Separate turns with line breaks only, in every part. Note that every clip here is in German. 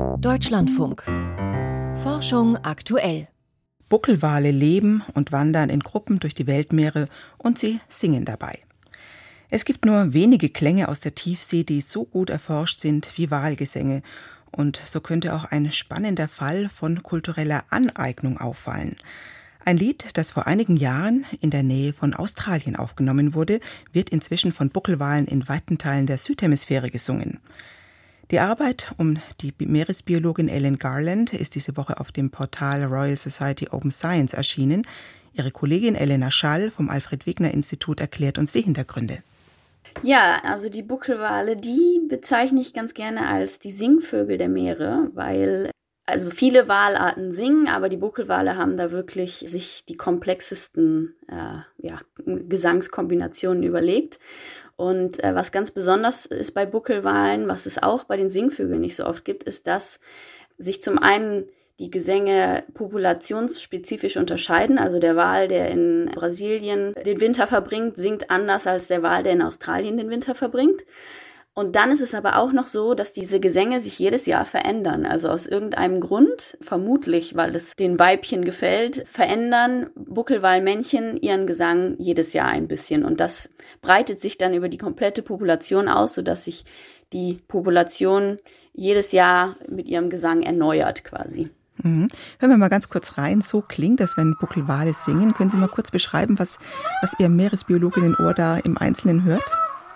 Deutschlandfunk. Forschung aktuell.
Buckelwale leben und wandern in Gruppen durch die Weltmeere und sie singen dabei. Es gibt nur wenige Klänge aus der Tiefsee, die so gut erforscht sind wie Walgesänge. Und so könnte auch ein spannender Fall von kultureller Aneignung auffallen. Ein Lied, das vor einigen Jahren in der Nähe von Australien aufgenommen wurde, wird inzwischen von Buckelwalen in weiten Teilen der Südhemisphäre gesungen. Die Arbeit um die Meeresbiologin Ellen Garland ist diese Woche auf dem Portal Royal Society Open Science erschienen. Ihre Kollegin Elena Schall vom Alfred-Wegener-Institut erklärt uns die Hintergründe.
Ja, also die Buckelwale, die bezeichne ich ganz gerne als die Singvögel der Meere, weil also viele Walarten singen, aber die Buckelwale haben da wirklich sich die komplexesten Gesangskombinationen überlegt. Und was ganz besonders ist bei Buckelwalen, was es auch bei den Singvögeln nicht so oft gibt, ist, dass sich zum einen die Gesänge populationsspezifisch unterscheiden. Also der Wal, der in Brasilien den Winter verbringt, singt anders als der Wal, der in Australien den Winter verbringt. Und dann ist es aber auch noch so, dass diese Gesänge sich jedes Jahr verändern. Also aus irgendeinem Grund, vermutlich, weil es den Weibchen gefällt, verändern Buckelwalmännchen ihren Gesang jedes Jahr ein bisschen. Und das breitet sich dann über die komplette Population aus, sodass sich die Population jedes Jahr mit ihrem Gesang erneuert quasi.
Mhm. Hören wir mal ganz kurz rein. So klingt das, wenn Buckelwale singen. Können Sie mal kurz beschreiben, was Ihr Meeresbiologinnen-Ohr da im Einzelnen hört?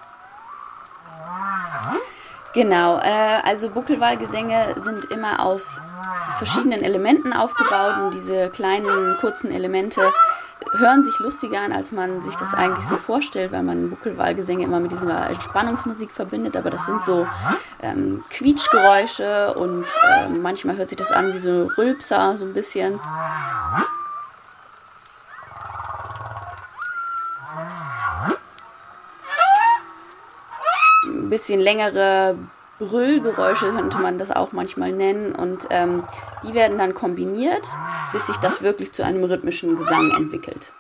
Genau, also Buckelwalgesänge sind immer aus verschiedenen Elementen aufgebaut und diese kleinen, kurzen Elemente hören sich lustiger an, als man sich das eigentlich so vorstellt, weil man Buckelwalgesänge immer mit dieser Entspannungsmusik verbindet, aber das sind so Quietschgeräusche und manchmal hört sich das an wie so Rülpser, so ein bisschen. Ein bisschen längere Brüllgeräusche könnte man das auch manchmal nennen und die werden dann kombiniert, bis sich das wirklich zu einem rhythmischen Gesang entwickelt.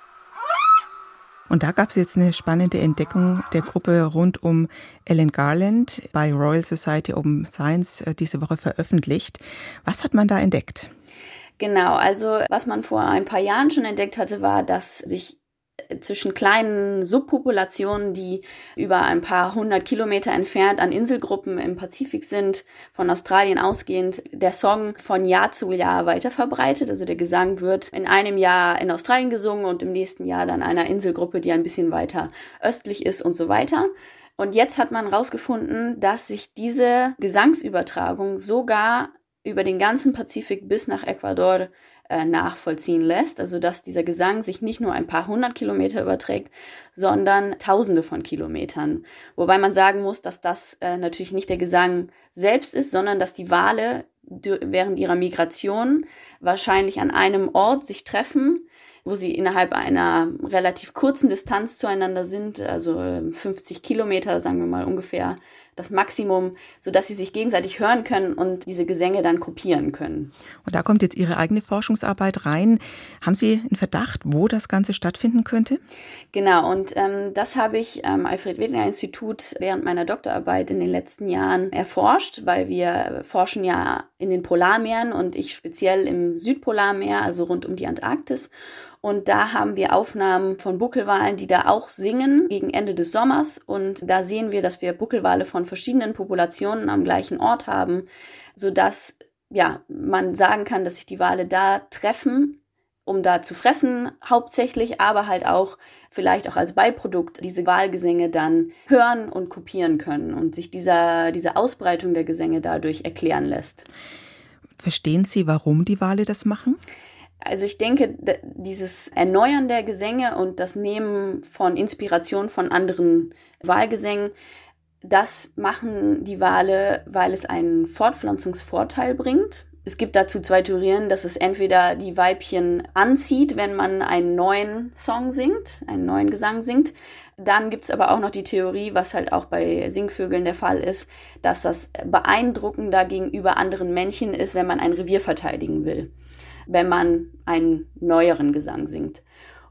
Und da gab es jetzt eine spannende Entdeckung der Gruppe rund um Ellen Garland bei Royal Society Open Science diese Woche veröffentlicht. Was hat man da entdeckt?
Genau, also was man vor ein paar Jahren schon entdeckt hatte, war, dass sich zwischen kleinen Subpopulationen, die über ein paar 100 Kilometer entfernt an Inselgruppen im Pazifik sind, von Australien ausgehend, der Song von Jahr zu Jahr weiter verbreitet. Also der Gesang wird in einem Jahr in Australien gesungen und im nächsten Jahr dann einer Inselgruppe, die ein bisschen weiter östlich ist und so weiter. Und jetzt hat man herausgefunden, dass sich diese Gesangsübertragung sogar über den ganzen Pazifik bis nach Ecuador nachvollziehen lässt, also dass dieser Gesang sich nicht nur ein paar 100 Kilometer überträgt, sondern Tausende von Kilometern. Wobei man sagen muss, dass das natürlich nicht der Gesang selbst ist, sondern dass die Wale während ihrer Migration wahrscheinlich an einem Ort sich treffen, wo sie innerhalb einer relativ kurzen Distanz zueinander sind, also 50 Kilometer, sagen wir mal ungefähr, das Maximum, sodass sie sich gegenseitig hören können und diese Gesänge dann kopieren können.
Und da kommt jetzt Ihre eigene Forschungsarbeit rein. Haben Sie einen Verdacht, wo das Ganze stattfinden könnte?
Genau, und das habe ich am Alfred-Wegener-Institut während meiner Doktorarbeit in den letzten Jahren erforscht, weil wir forschen ja in den Polarmeeren und ich speziell im Südpolarmeer, also rund um die Antarktis. Und da haben wir Aufnahmen von Buckelwalen, die da auch singen gegen Ende des Sommers. Und da sehen wir, dass wir Buckelwale von verschiedenen Populationen am gleichen Ort haben, sodass man sagen kann, dass sich die Wale da treffen, um da zu fressen hauptsächlich, aber halt auch vielleicht auch als Beiprodukt diese Walgesänge dann hören und kopieren können und sich diese Ausbreitung der Gesänge dadurch erklären lässt.
Verstehen Sie, warum die Wale das machen?
Also ich denke, dieses Erneuern der Gesänge und das Nehmen von Inspiration von anderen Walgesängen, das machen die Wale, weil es einen Fortpflanzungsvorteil bringt. Es gibt dazu zwei Theorien, dass es entweder die Weibchen anzieht, wenn man einen neuen Song singt, einen neuen Gesang singt. Dann gibt es aber auch noch die Theorie, was halt auch bei Singvögeln der Fall ist, dass das beeindruckender gegenüber anderen Männchen ist, wenn man ein Revier verteidigen will, wenn man einen neueren Gesang singt.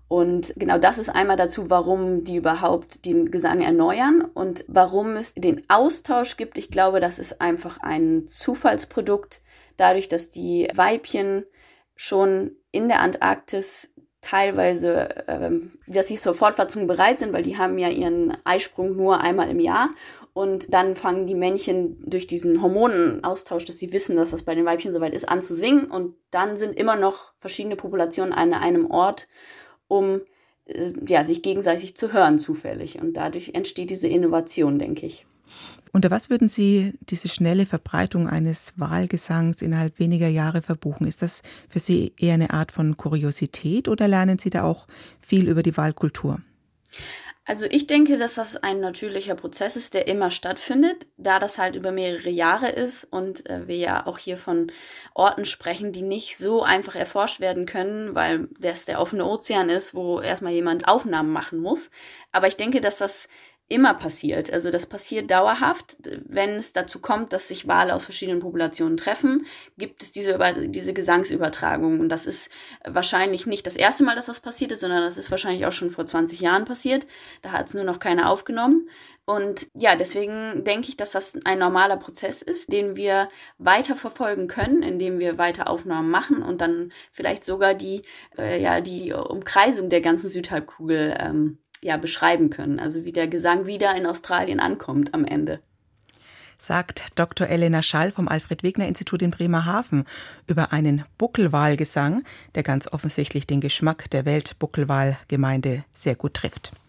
Und genau das ist einmal dazu, warum die überhaupt den Gesang erneuern und warum es den Austausch gibt. Ich glaube, das ist einfach ein Zufallsprodukt, dadurch, dass die Weibchen schon in der Antarktis teilweise, dass sie zur Fortpflanzung bereit sind, weil die haben ja ihren Eisprung nur einmal im Jahr. Und dann fangen die Männchen durch diesen Hormonenaustausch, dass sie wissen, dass das bei den Weibchen soweit ist, an zu singen. Und dann sind immer noch verschiedene Populationen an einem Ort, um sich gegenseitig zu hören zufällig. Und dadurch entsteht diese Innovation, denke ich.
Unter was würden Sie diese schnelle Verbreitung eines Walgesangs innerhalb weniger Jahre verbuchen? Ist das für Sie eher eine Art von Kuriosität oder lernen Sie da auch viel über die Walkultur?
Also ich denke, dass das ein natürlicher Prozess ist, der immer stattfindet, da das halt über mehrere Jahre ist und wir ja auch hier von Orten sprechen, die nicht so einfach erforscht werden können, weil das der offene Ozean ist, wo erstmal jemand Aufnahmen machen muss. Aber ich denke, dass das immer passiert. Also das passiert dauerhaft. Wenn es dazu kommt, dass sich Wale aus verschiedenen Populationen treffen, gibt es diese Gesangsübertragung. Und das ist wahrscheinlich nicht das erste Mal, dass das passiert ist, sondern das ist wahrscheinlich auch schon vor 20 Jahren passiert. Da hat es nur noch keiner aufgenommen. Und ja, deswegen denke ich, dass das ein normaler Prozess ist, den wir weiter verfolgen können, indem wir weiter Aufnahmen machen und dann vielleicht sogar die Umkreisung der ganzen Südhalbkugel beschreiben können. Also wie der Gesang wieder in Australien ankommt am Ende.
Sagt Dr. Elena Schall vom Alfred-Wegener-Institut in Bremerhaven über einen Buckelwalgesang, der ganz offensichtlich den Geschmack der Weltbuckelwalgemeinde sehr gut trifft.